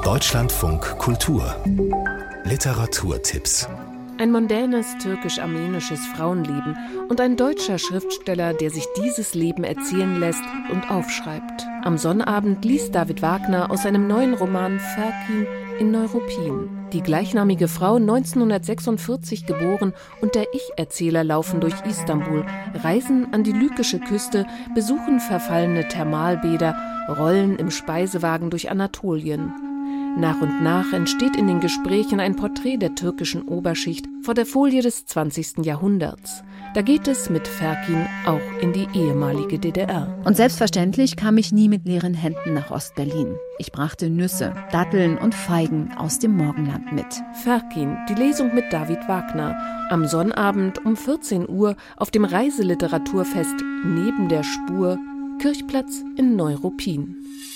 Deutschlandfunk Kultur Literaturtipps. Ein mondänes türkisch-armenisches Frauenleben und ein deutscher Schriftsteller, der sich dieses Leben erzählen lässt und aufschreibt. Am Sonnabend liest David Wagner aus seinem neuen Roman Ferkin in Neuruppin. Die gleichnamige Frau, 1946 geboren, und der Ich-Erzähler laufen durch Istanbul, reisen an die lykische Küste, besuchen verfallene Thermalbäder, rollen im Speisewagen durch Anatolien. Nach und nach entsteht in den Gesprächen ein Porträt der türkischen Oberschicht vor der Folie des 20. Jahrhunderts. Da geht es mit Ferkin auch in die ehemalige DDR. Und selbstverständlich kam ich nie mit leeren Händen nach Ostberlin. Ich brachte Nüsse, Datteln und Feigen aus dem Morgenland mit. Ferkin, die Lesung mit David Wagner. Am Sonnabend um 14 Uhr auf dem Reiseliteraturfest Neben der Spur, Kirchplatz in Neuruppin.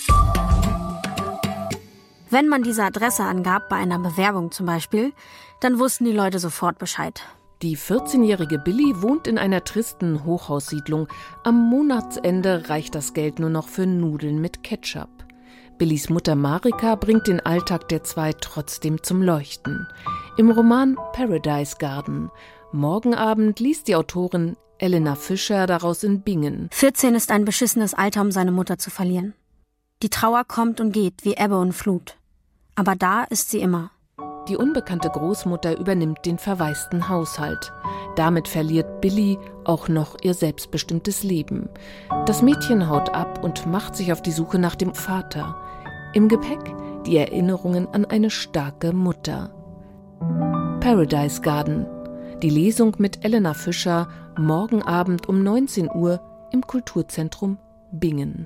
Wenn man diese Adresse angab, bei einer Bewerbung zum Beispiel, dann wussten die Leute sofort Bescheid. Die 14-jährige Billy wohnt in einer tristen Hochhaussiedlung. Am Monatsende reicht das Geld nur noch für Nudeln mit Ketchup. Billys Mutter Marika bringt den Alltag der zwei trotzdem zum Leuchten. Im Roman Paradise Garden. Morgen Abend liest die Autorin Elena Fischer daraus in Bingen. 14 ist ein beschissenes Alter, um seine Mutter zu verlieren. Die Trauer kommt und geht wie Ebbe und Flut. Aber da ist sie immer. Die unbekannte Großmutter übernimmt den verwaisten Haushalt. Damit verliert Billy auch noch ihr selbstbestimmtes Leben. Das Mädchen haut ab und macht sich auf die Suche nach dem Vater. Im Gepäck die Erinnerungen an eine starke Mutter. Paradise Garden. Die Lesung mit Elena Fischer, morgen Abend um 19 Uhr im Kulturzentrum Bingen.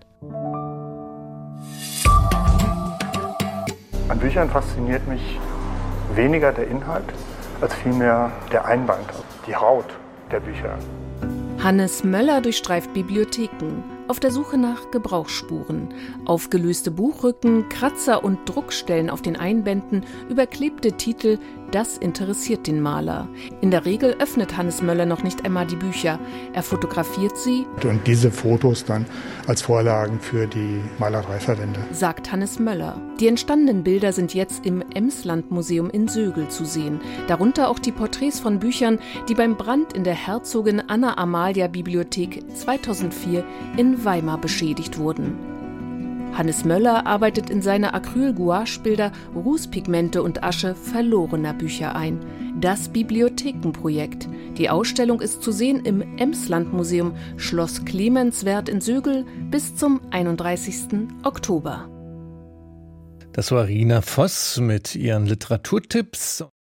An Büchern fasziniert mich weniger der Inhalt, als vielmehr der Einband, die Haut der Bücher. Hannes Möller durchstreift Bibliotheken auf der Suche nach Gebrauchsspuren. Aufgelöste Buchrücken, Kratzer und Druckstellen auf den Einbänden, überklebte Titel, das interessiert den Maler. In der Regel öffnet Hannes Möller noch nicht einmal die Bücher. Er fotografiert sie Und diese Fotos dann als Vorlagen für die Malereiverbände, sagt Hannes Möller. Die entstandenen Bilder sind jetzt im Emsland-Museum in Sögel zu sehen. Darunter auch die Porträts von Büchern, die beim Brand in der Herzogin Anna-Amalia-Bibliothek 2004 in Weimar beschädigt wurden. Hannes Möller arbeitet in seine Acryl-Gouache-Bilder Rußpigmente und Asche verlorener Bücher ein. Das Bibliothekenprojekt. Die Ausstellung ist zu sehen im Emsland-Museum Schloss Clemenswerth in Sögel bis zum 31. Oktober. Das war Rina Voss mit ihren Literaturtipps.